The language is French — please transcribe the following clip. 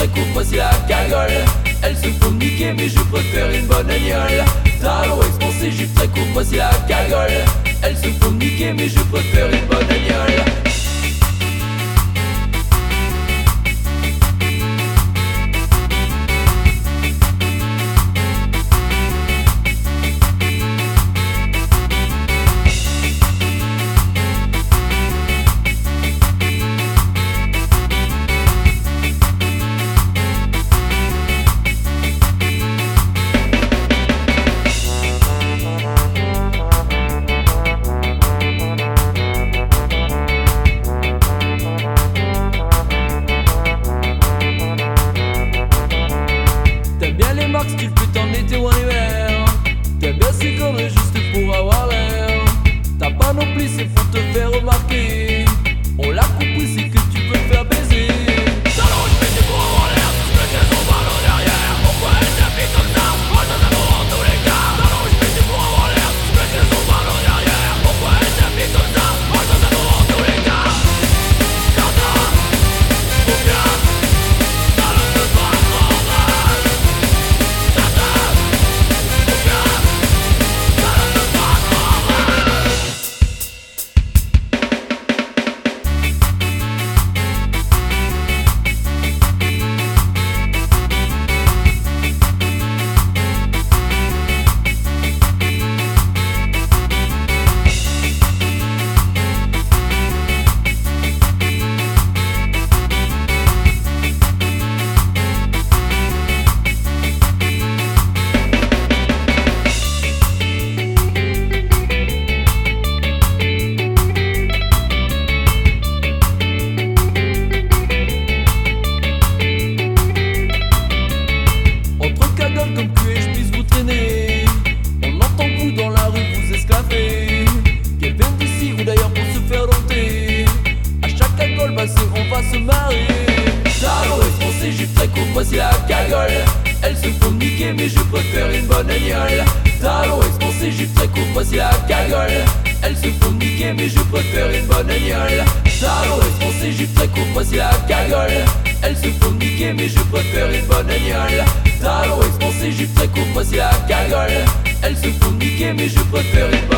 très courte, voici la cagole. Elle se font niquer mais je préfère une bonne agnole. Talons expansés, jupe très courte, voici la cagole. Elle se font niquer mais je préfère une bonne agnole. Style pute en été ou en hiver. T'aimes bien ces conneries juste pour avoir l'air. T'as pas non plus, c'est pour te faire remarquer. On l'a compris, c'est que tu peux faire baiser. Talons expansés pour avoir l'air, tu me laisses son ballon derrière. Pourquoi elle t'applique comme ça? Moi j'en amour en tous les cas. Talons expansés pour avoir l'air, tu me laisses son ballon derrière. Pourquoi elle t'applique comme ça? Moi j'en amour en tous les cas. Carta, ou bien talons de toi normal. Carta, ou bien talons de toi normal. Comme que je puisse vous traîner. On entend que vous dans la rue vous esclavez. Qu'elle vienne d'ici ou d'ailleurs pour se faire dompter. À chaque cagole passée on va se marrer. Talons expansés, jupe très courte, voici la cagole. Elle se font niquer mais je préfère une bonne agnole. Talons expansés, jupe très courte, voici la cagole. Elle se font niquer mais je préfère une bonne agnole. Talons expansés, jupe très courte, voici la cagole. Elle se font niquer mais je préfère une bonne agnole. Talons expansés, jupe très courte, voici la cagole. Elle se font niquer mais je préfère une bonne agnole.